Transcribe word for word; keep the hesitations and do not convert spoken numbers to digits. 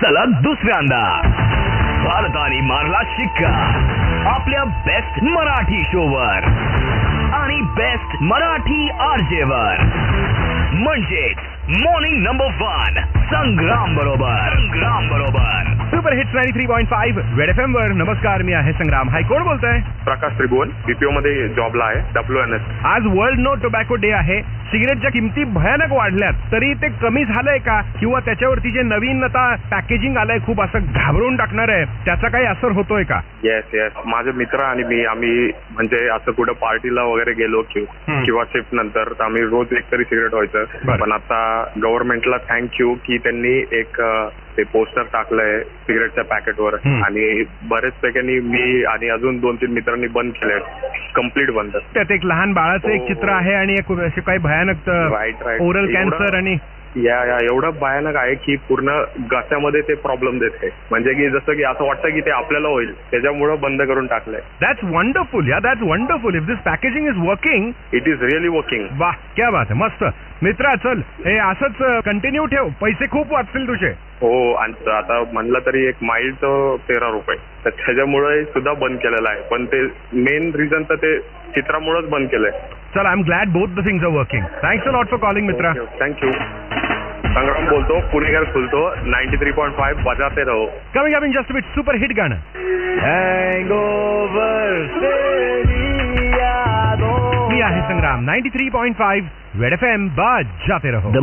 सलग दुसऱ्यांदा भारताने मारला शिक्का आपल्या बेस्ट मराठी शोवर आणि बेस्ट मराठी आरजेवर, म्हणजेच मॉर्निंग नंबर वन संग्राम बरोबर संग्राम बरोबर super hits ninety three point five red F M वर. नमस्कार, मी आहे संग्राम. हाय, कोण बोलतोय? प्रकाश त्रिभुवन, बीपीओ मध्ये जॉबला आहे, डब्ल्यू एन एस. आज वर्ल्ड नो टोबॅको डे आहे. सिगरेटच्या किमती भयानक वाढल्यात, तरी ते कमी झालंय का? किंवा त्याच्यावरती जे नवीन आता पॅकेजिंग आलंय खूप असं घाबरून टाकणार आहे, त्याचा काही असर होतोय का? येस येस माझे मित्र आणि मी आम्ही म्हणजे असं कुठं पार्टीला वगैरे गेलो किंवा शिफ्ट नंतर तर आम्ही रोज एक तरी सिगरेट व्हायचं. पण आता गव्हर्नमेंटला थँक्यू की त्यांनी एक ते पोस्टर टाकलंय सिगरेटच्या पॅकेटवर आणि बरेच पैकी मी आणि अजून दोन तीन मित्रांनी बंद केलंय, कम्प्लीट बंद. त्यात एक लहान बाळाचं एक चित्र आहे आणि एक असे काही भयानक राईट राईट ओरल कॅन्सर आणि या या एवढं भयानक आहे की पूर्ण घशामध्ये ते प्रॉब्लेम देते. म्हणजे की जसं की असं वाटतं की ते आपल्याला होईल, त्याच्यामुळे बंद करून टाकलंय. That's wonderful yeah that's wonderful. If this packaging is working, it is really working. वाह, क्या बात आहे, मस्त. मित्रा, चल हे असंच कंटिन्यू ठेव, पैसे खूप वाचतील तुझे. हो, आणि आता म्हणलं तरी एक माईलचं तेरा रुपये तर त्याच्यामुळे सुद्धा बंद केलेलं आहे. पण ते मेन रिझन तर ते चित्रामुळेच बंद केलंय. चल, I am glad both the things are working. Thanks a lot for calling मित्रा. थँक्यू. संग्राम बोलतो, पुणेकर खुलतो, नाईन्टी थ्री पॉईंट फाईव्ह बजाते रहो. Coming up in just bit super hit गाणं. मी आहे Sangram, ninety three point five red F M बजाते रहो.